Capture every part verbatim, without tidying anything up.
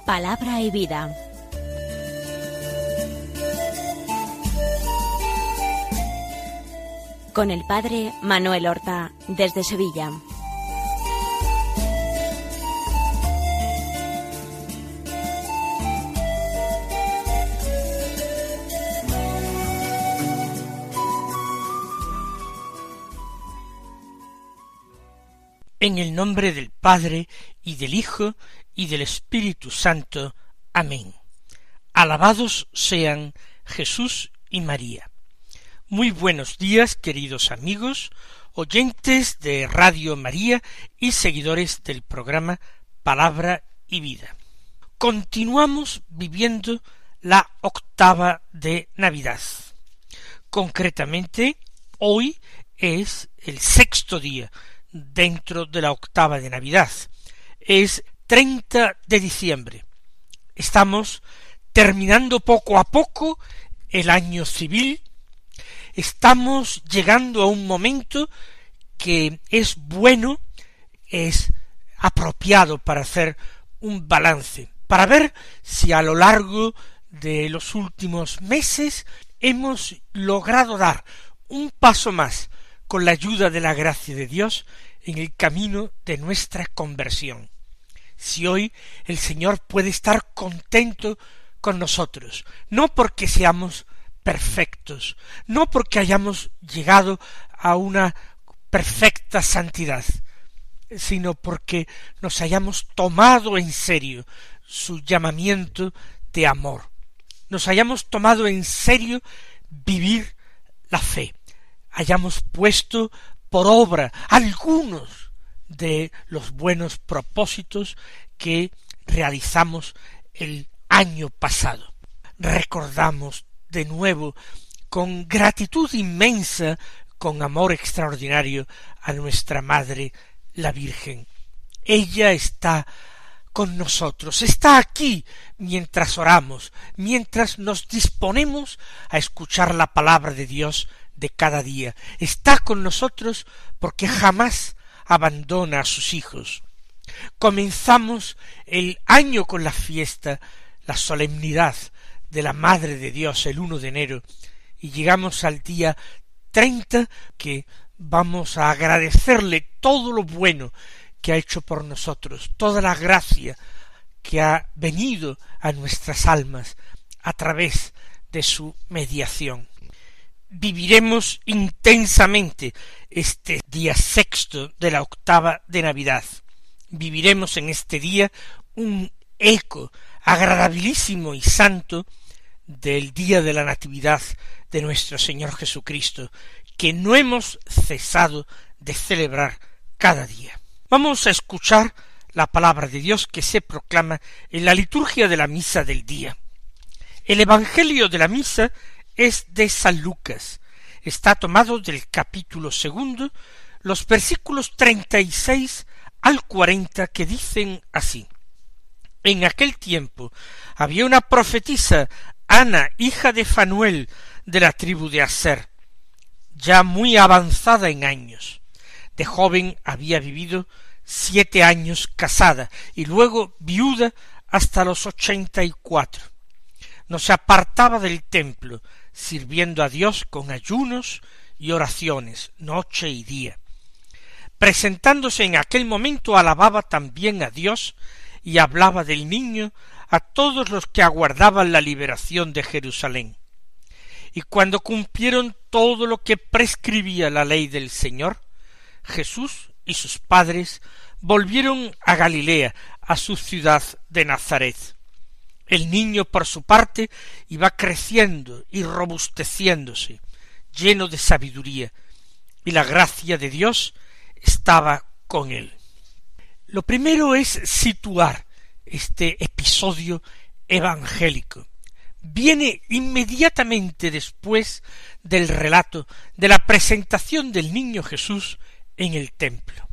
Palabra y vida. Con el padre Manuel Horta, desde Sevilla. En el nombre del Padre, y del Hijo, y del Espíritu Santo. Amén. Alabados sean Jesús y María. Muy buenos días, queridos amigos, oyentes de Radio María y seguidores del programa Palabra y Vida. Continuamos viviendo la octava de Navidad. Concretamente, hoy es el sexto día dentro de la octava de Navidad. Es treinta de diciembre. Estamos terminando poco a poco el año civil. Estamos llegando a un momento que es bueno, es apropiado para hacer un balance, para ver si a lo largo de los últimos meses hemos logrado dar un paso más con la ayuda de la gracia de Dios en el camino de nuestra conversión. Si hoy el Señor puede estar contento con nosotros, no porque seamos perfectos, no porque hayamos llegado a una perfecta santidad, sino porque nos hayamos tomado en serio su llamamiento de amor, nos hayamos tomado en serio vivir la fe, hayamos puesto por obra algunos de los buenos propósitos que realizamos el año pasado. Recordamos de nuevo con gratitud inmensa, con amor extraordinario a nuestra Madre, la Virgen. Ella está con nosotros, está aquí mientras oramos, mientras nos disponemos a escuchar la palabra de Dios de cada día. Está con nosotros porque jamás abandona a sus hijos. Comenzamos el año con la fiesta, la solemnidad de la Madre de Dios el uno de enero, y llegamos al día treinta, que vamos a agradecerle todo lo bueno que ha hecho por nosotros, toda la gracia que ha venido a nuestras almas a través de su mediación. Viviremos intensamente este día sexto de la octava de Navidad. Viviremos en este día un eco agradabilísimo y santo del día de la Natividad de nuestro Señor Jesucristo, que no hemos cesado de celebrar cada día. Vamos a escuchar la palabra de Dios que se proclama en la liturgia de la misa del día. El Evangelio de la misa es de San Lucas. Está tomado del capítulo segundo, los versículos treinta y seis al cuarenta, que dicen así: En aquel tiempo había una profetisa, Ana, hija de Fanuel, de la tribu de Aser, ya muy avanzada en años. De joven había vivido siete años casada, y luego viuda hasta los ochenta y cuatro. No se apartaba del templo, sirviendo a Dios con ayunos y oraciones, noche y día. Presentándose en aquel momento, alababa también a Dios y hablaba del niño a todos los que aguardaban la liberación de Jerusalén. Y cuando cumplieron todo lo que prescribía la ley del Señor, Jesús y sus padres volvieron a Galilea, a su ciudad de Nazaret. El niño, por su parte, iba creciendo y robusteciéndose, lleno de sabiduría, y la gracia de Dios estaba con él. Lo primero es situar este episodio evangélico. Viene inmediatamente después del relato de la presentación del niño Jesús en el templo.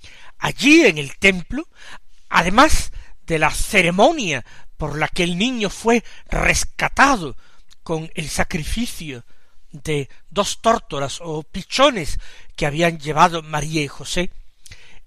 Allí en el templo, además de la ceremonia por la que el niño fue rescatado con el sacrificio de dos tórtolas o pichones que habían llevado María y José,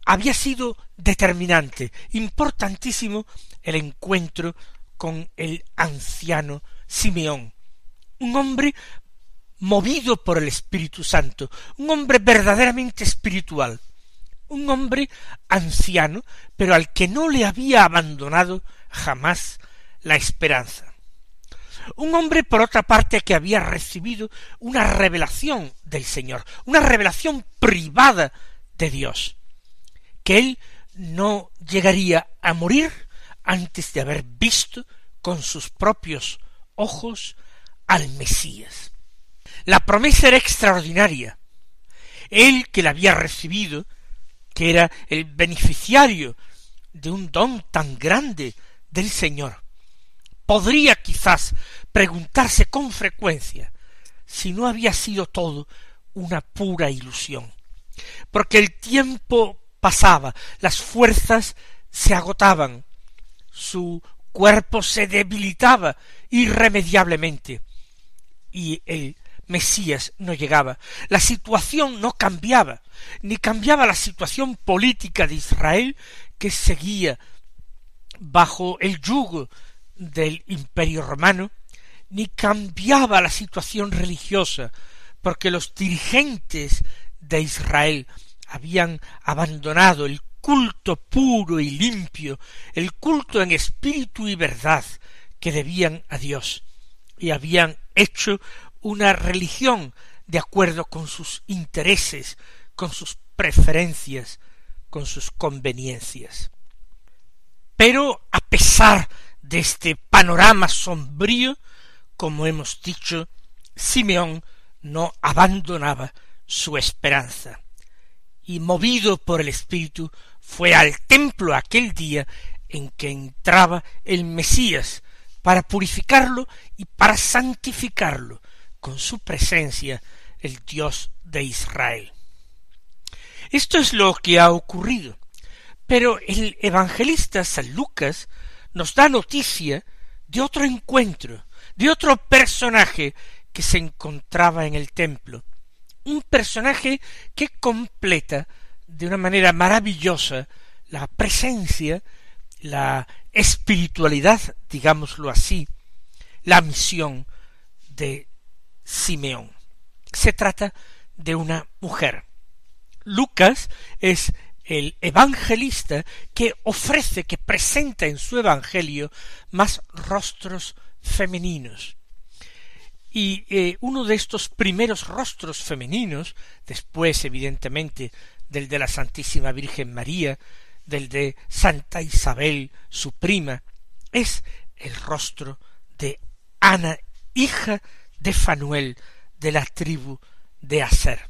había sido determinante, importantísimo, el encuentro con el anciano Simeón, un hombre movido por el Espíritu Santo, un hombre verdaderamente espiritual, un hombre anciano, pero al que no le había abandonado jamás la esperanza. Un hombre, por otra parte, que había recibido una revelación del Señor, una revelación privada de Dios, que él no llegaría a morir antes de haber visto con sus propios ojos al Mesías. La promesa era extraordinaria. Él, que la había recibido, que era el beneficiario de un don tan grande del Señor, podría quizás preguntarse con frecuencia si no había sido todo una pura ilusión, porque el tiempo pasaba, las fuerzas se agotaban, su cuerpo se debilitaba irremediablemente, y el Mesías no llegaba. La situación no cambiaba, ni cambiaba la situación política de Israel, que seguía bajo el yugo del Imperio Romano, ni cambiaba la situación religiosa, porque los dirigentes de Israel habían abandonado el culto puro y limpio, el culto en espíritu y verdad que debían a Dios, y habían hecho una religión de acuerdo con sus intereses, con sus preferencias, con sus conveniencias. Pero a pesar de este panorama sombrío, como hemos dicho, Simeón no abandonaba su esperanza, y movido por el Espíritu fue al templo aquel día en que entraba el Mesías, para purificarlo y para santificarlo con su presencia, el Dios de Israel. Esto es lo que ha ocurrido, pero el evangelista San Lucas nos da noticia de otro encuentro, de otro personaje que se encontraba en el templo, un personaje que completa de una manera maravillosa la presencia, la espiritualidad, digámoslo así, la misión de Simeón. Se trata de una mujer. Lucas es el evangelista que ofrece, que presenta en su evangelio más rostros femeninos. Y eh, uno de estos primeros rostros femeninos, después evidentemente del de la Santísima Virgen María, del de Santa Isabel, su prima, es el rostro de Ana, hija de Fanuel, de la tribu de Aser.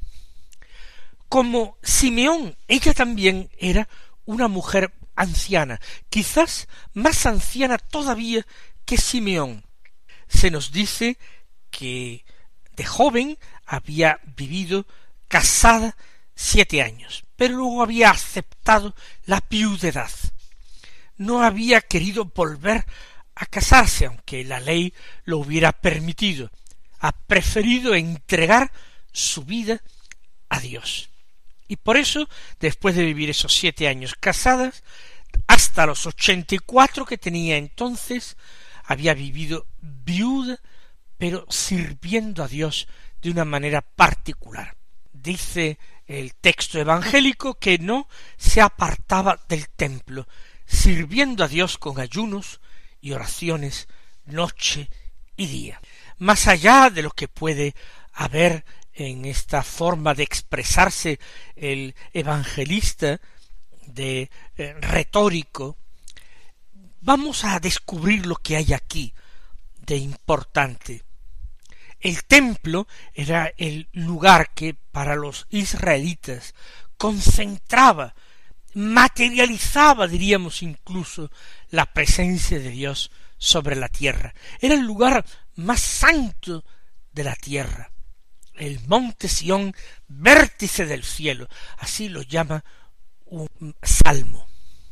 Como Simeón, ella también era una mujer anciana, quizás más anciana todavía que Simeón. Se nos dice que de joven había vivido casada siete años, pero luego había aceptado la viudedad. No había querido volver a casarse, aunque la ley lo hubiera permitido. Ha preferido entregar su vida a Dios. Y por eso, después de vivir esos siete años casadas, hasta los ochenta y cuatro que tenía entonces, había vivido viuda, pero sirviendo a Dios de una manera particular. Dice el texto evangélico que no se apartaba del templo, sirviendo a Dios con ayunos y oraciones noche y día. Más allá de lo que puede haber en esta forma de expresarse el evangelista de eh, retórico, vamos a descubrir lo que hay aquí de importante. El templo era el lugar que para los israelitas concentraba, materializaba, diríamos incluso, la presencia de Dios sobre la tierra. Era el lugar más santo de la tierra. El monte Sión, vértice del cielo, así lo llama un salmo.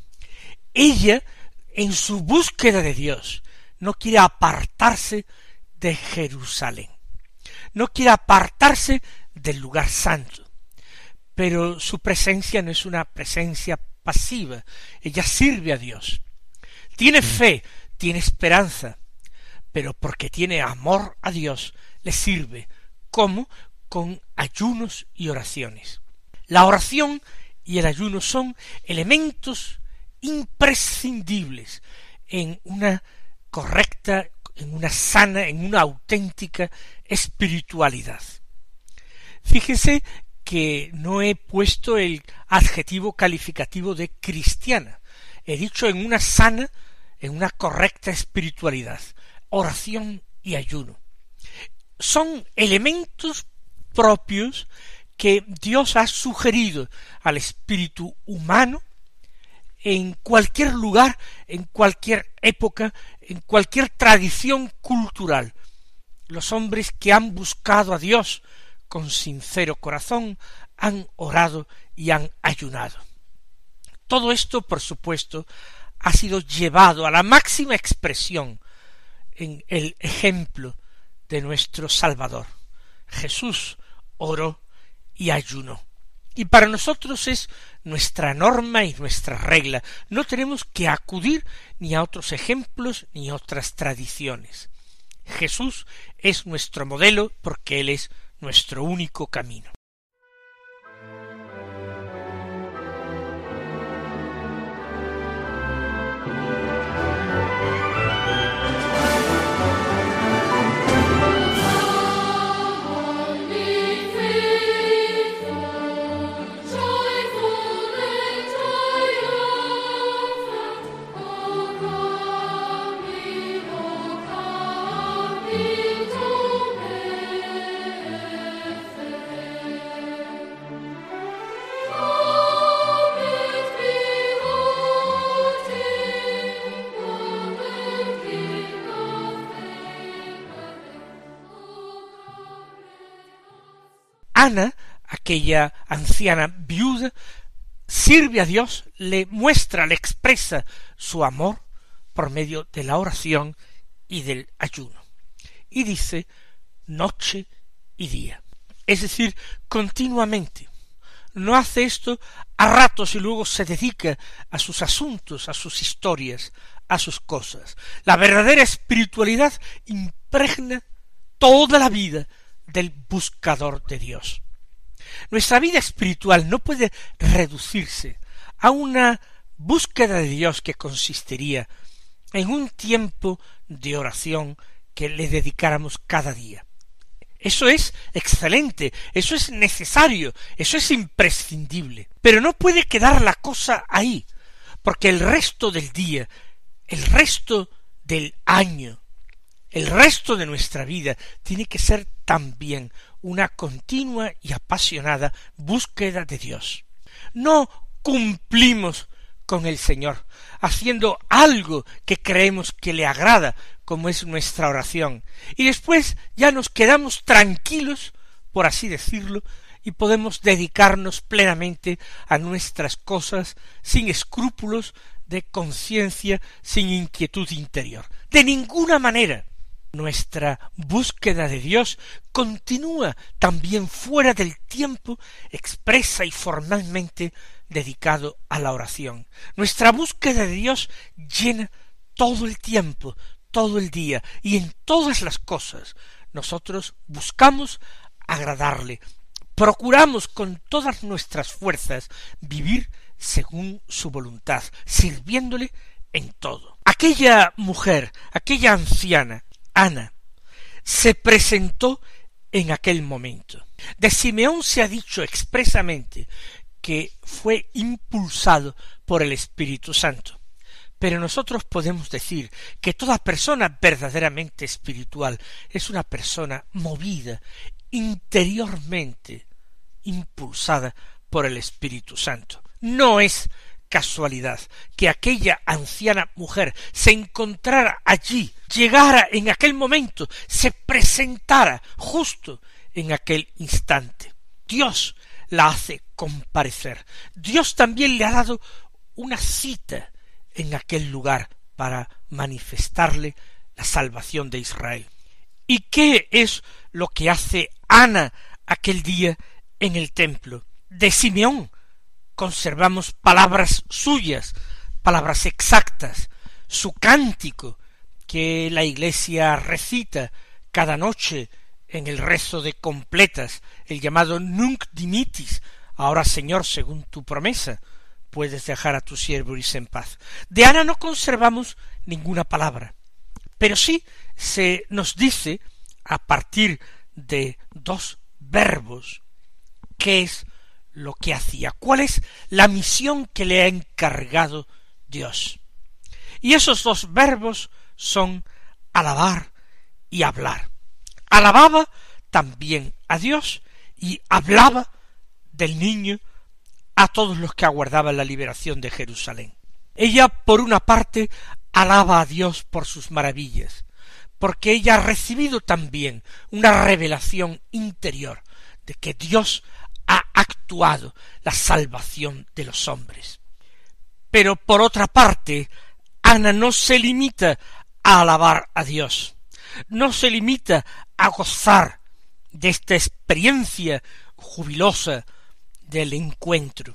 Ella, en su búsqueda de Dios, no quiere apartarse de Jerusalén, no quiere apartarse del lugar santo, pero su presencia no es una presencia pasiva, ella sirve a Dios. Tiene fe, tiene esperanza, pero porque tiene amor a Dios, le sirve. ¿Cómo? Con ayunos y oraciones. La oración y el ayuno son elementos imprescindibles en una correcta, en una sana, en una auténtica espiritualidad. Fíjese que no he puesto el adjetivo calificativo de cristiana. He dicho en una sana, en una correcta espiritualidad, oración y ayuno. Son elementos propios que Dios ha sugerido al espíritu humano en cualquier lugar, en cualquier época, en cualquier tradición cultural. Los hombres que han buscado a Dios con sincero corazón han orado y han ayunado. Todo esto, por supuesto, ha sido llevado a la máxima expresión en el ejemplo de nuestro Salvador. Jesús oró y ayunó. Y para nosotros es nuestra norma y nuestra regla. No tenemos que acudir ni a otros ejemplos ni a otras tradiciones. Jesús es nuestro modelo porque Él es nuestro único camino. Ana, aquella anciana viuda, sirve a Dios, le muestra, le expresa su amor por medio de la oración y del ayuno. Y dice noche y día. Es decir, continuamente. No hace esto a ratos y luego se dedica a sus asuntos, a sus historias, a sus cosas. La verdadera espiritualidad impregna toda la vida del buscador de Dios. Nuestra vida espiritual no puede reducirse a una búsqueda de Dios que consistiría en un tiempo de oración que le dedicáramos cada día. Eso es excelente, eso es necesario, eso es imprescindible, pero no puede quedar la cosa ahí, porque el resto del día, el resto del año, el resto de nuestra vida tiene que ser también una continua y apasionada búsqueda de Dios. No cumplimos con el Señor, haciendo algo que creemos que le agrada, como es nuestra oración, y después ya nos quedamos tranquilos, por así decirlo, y podemos dedicarnos plenamente a nuestras cosas sin escrúpulos de conciencia, sin inquietud interior. De ninguna manera. Nuestra búsqueda de Dios continúa también fuera del tiempo expresa y formalmente dedicado a la oración. Nuestra búsqueda de Dios llena todo el tiempo, todo el día, y en todas las cosas nosotros buscamos agradarle, procuramos con todas nuestras fuerzas vivir según su voluntad, sirviéndole en todo. Aquella mujer, aquella anciana, Ana, se presentó en aquel momento. De Simeón se ha dicho expresamente que fue impulsado por el Espíritu Santo. Pero nosotros podemos decir que toda persona verdaderamente espiritual es una persona movida interiormente, impulsada por el Espíritu Santo. No es casualidad que aquella anciana mujer se encontrara allí, llegara en aquel momento, se presentara justo en aquel instante. Dios la hace comparecer. Dios también le ha dado una cita en aquel lugar para manifestarle la salvación de Israel. ¿Y qué es lo que hace Ana aquel día en el templo? de Simeón conservamos palabras suyas, palabras exactas, su cántico que la Iglesia recita cada noche en el rezo de completas, el llamado Nunc Dimittis, ahora Señor, según tu promesa, puedes dejar a tu siervo irse en paz. De Ana no conservamos ninguna palabra, pero sí se nos dice, a partir de dos verbos, qué es lo que hacía, cuál es la misión que le ha encargado Dios. Y esos dos verbos son alabar y hablar. Alababa también a Dios y hablaba del niño a todos los que aguardaban la liberación de Jerusalén. Ella, por una parte, alaba a Dios por sus maravillas, porque ella ha recibido también una revelación interior de que Dios ha actuado la salvación de los hombres. Pero por otra parte, Ana no se limita a alabar a Dios, no se limita a gozar de esta experiencia jubilosa del encuentro.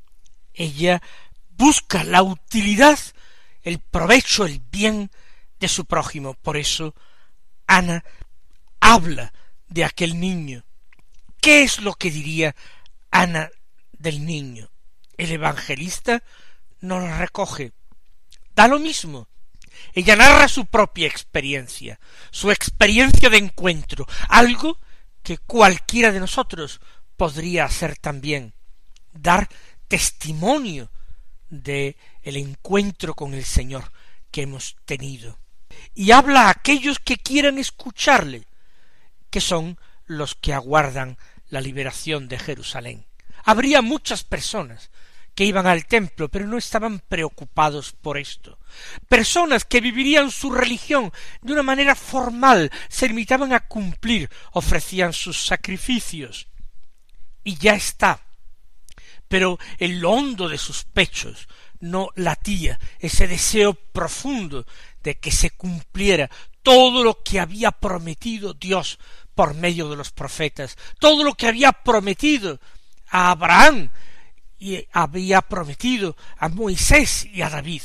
Ella busca la utilidad, el provecho, el bien de su prójimo. Por eso Ana habla de aquel niño. ¿Qué es lo que diría Ana del niño? El evangelista no lo recoge. Da lo mismo. Ella narra su propia experiencia, su experiencia de encuentro, algo que cualquiera de nosotros podría hacer también, dar testimonio de el encuentro con el Señor que hemos tenido. Y habla a aquellos que quieran escucharle, que son los que aguardan la liberación de Jerusalén. Habría muchas personas que iban al templo, pero no estaban preocupados por esto. Personas que vivirían su religión de una manera formal, se limitaban a cumplir, ofrecían sus sacrificios, y ya está. Pero en lo hondo de sus pechos no latía ese deseo profundo de que se cumpliera todo lo que había prometido Dios por medio de los profetas, todo lo que había prometido a Abraham y había prometido a Moisés y a David.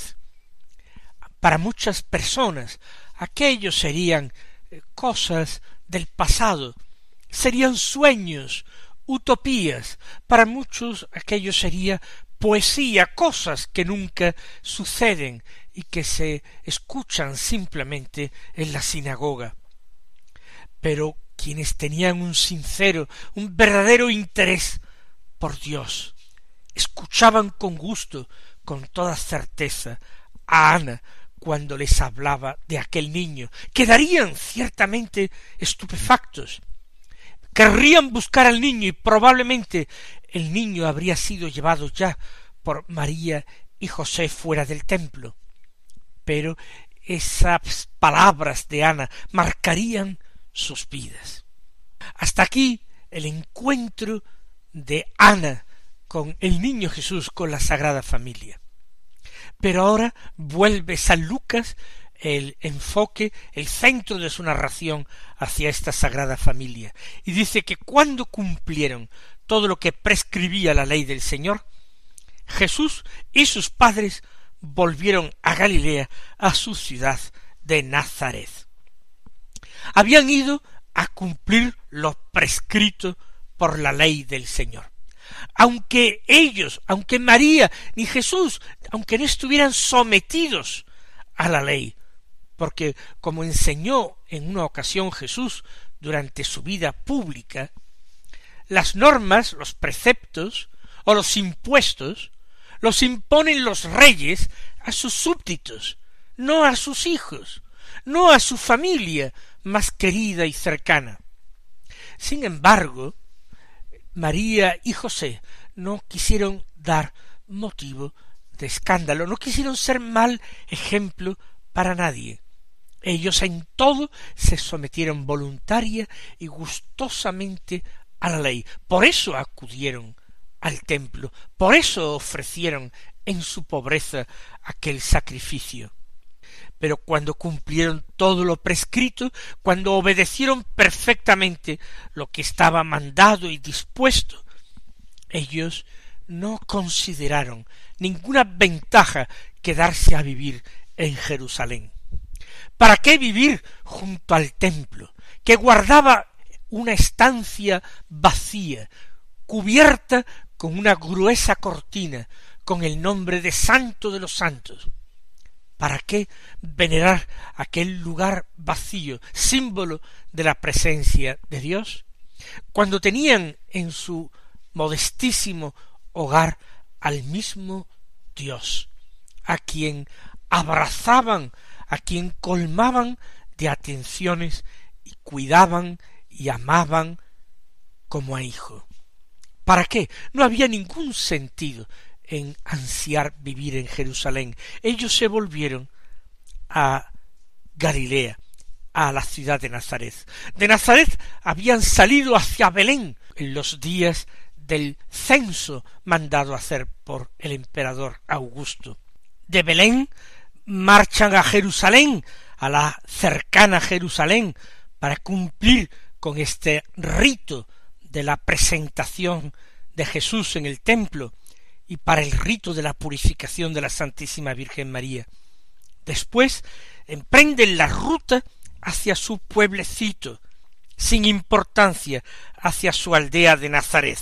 Para muchas personas aquellos serían cosas del pasado, serían sueños, utopías. Para muchos aquello sería poesía, cosas que nunca suceden y que se escuchan simplemente en la sinagoga. Pero quienes tenían un sincero, un verdadero interés por Dios, escuchaban con gusto, con toda certeza, a Ana cuando les hablaba de aquel niño. Quedarían ciertamente estupefactos. Querrían buscar al niño y probablemente el niño habría sido llevado ya por María y José fuera del templo. Pero esas palabras de Ana marcarían sus vidas. Hasta aquí el encuentro de Ana con el niño Jesús, con la Sagrada Familia. Pero ahora vuelve San Lucas el enfoque, el centro de su narración hacia esta Sagrada Familia, y dice que cuando cumplieron todo lo que prescribía la ley del Señor, Jesús y sus padres volvieron a Galilea, a su ciudad de Nazaret. Habían ido a cumplir lo prescrito por la ley del Señor. Aunque ellos, aunque María ni Jesús, aunque no estuvieran sometidos a la ley, porque como enseñó en una ocasión Jesús durante su vida pública, las normas, los preceptos o los impuestos los imponen los reyes a sus súbditos, no a sus hijos, no a su familia más querida y cercana. Sin embargo, María y José no quisieron dar motivo de escándalo, no quisieron ser mal ejemplo para nadie. Ellos en todo se sometieron voluntaria y gustosamente a la ley. Por eso acudieron al templo, por eso ofrecieron en su pobreza aquel sacrificio. Pero cuando cumplieron todo lo prescrito, cuando obedecieron perfectamente lo que estaba mandado y dispuesto, Ellos no consideraron ninguna ventaja quedarse a vivir en Jerusalén. ¿Para qué vivir junto al templo, que guardaba una estancia vacía, cubierta con una gruesa cortina, con el nombre de Santo de los Santos? ¿Para qué venerar aquel lugar vacío, símbolo de la presencia de Dios, cuando tenían en su modestísimo hogar al mismo Dios, a quien abrazaban, a quien colmaban de atenciones y cuidaban y amaban como a hijo? ¿Para qué? No había ningún sentido en ansiar vivir en Jerusalén. Ellos se volvieron a Galilea, a la ciudad de Nazaret. De Nazaret habían salido hacia Belén en los días del censo mandado hacer por el emperador Augusto. De Belén marchan a Jerusalén, a la cercana Jerusalén, para cumplir con este rito de la presentación de Jesús en el templo y para el rito de la purificación de la Santísima Virgen María. Después emprenden la ruta hacia su pueblecito, sin importancia, hacia su aldea de Nazaret.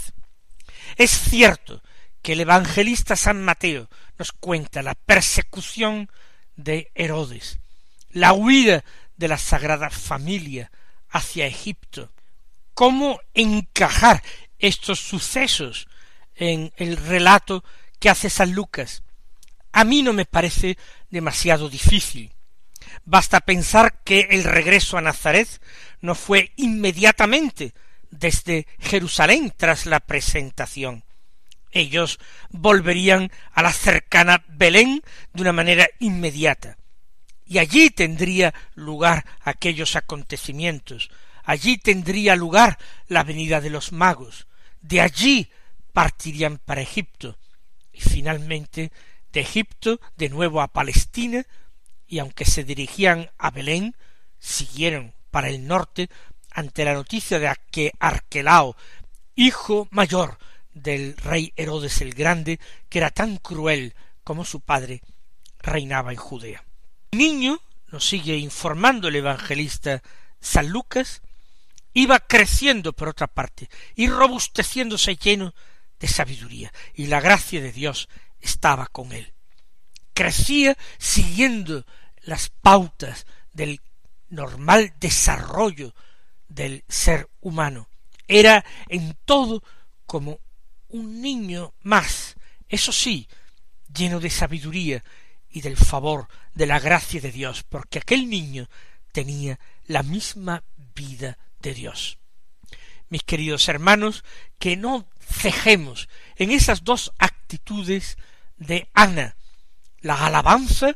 Es cierto que el evangelista San Mateo nos cuenta la persecución de Herodes, la huida de la Sagrada Familia hacia Egipto, cómo encajar estos sucesos en el relato que hace San Lucas. A mí no me parece demasiado difícil. Basta pensar que el regreso a Nazaret no fue inmediatamente desde Jerusalén tras la presentación. Ellos volverían a la cercana Belén de una manera inmediata, y allí tendría lugar aquellos acontecimientos, allí tendría lugar la venida de los magos, de allí partirían para Egipto, y finalmente de Egipto de nuevo a Palestina, y aunque se dirigían a Belén, siguieron para el norte ante la noticia de que Arquelao, hijo mayor del rey Herodes el Grande, que era tan cruel como su padre, reinaba en Judea. El niño, nos sigue informando el evangelista San Lucas, iba creciendo por otra parte y robusteciéndose lleno de sabiduría, y la gracia de Dios estaba con él. Crecía siguiendo las pautas del normal desarrollo del ser humano. Era en todo como un niño más, eso sí, lleno de sabiduría y del favor de la gracia de Dios, porque aquel niño tenía la misma vida de Dios. Mis queridos hermanos, que no cejemos en esas dos actitudes de Ana, la alabanza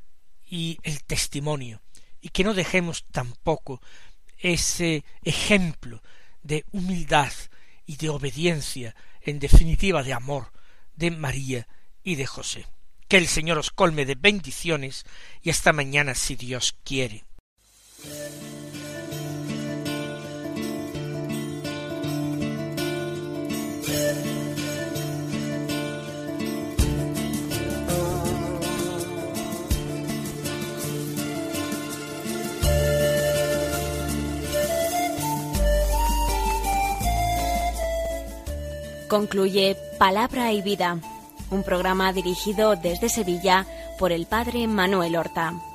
y el testimonio, y que no dejemos tampoco ese ejemplo de humildad y de obediencia, en definitiva de amor, de María y de José. Que el Señor os colme de bendiciones, y hasta mañana si Dios quiere. Concluye Palabra y Vida, un programa dirigido desde Sevilla por el padre Manuel Horta.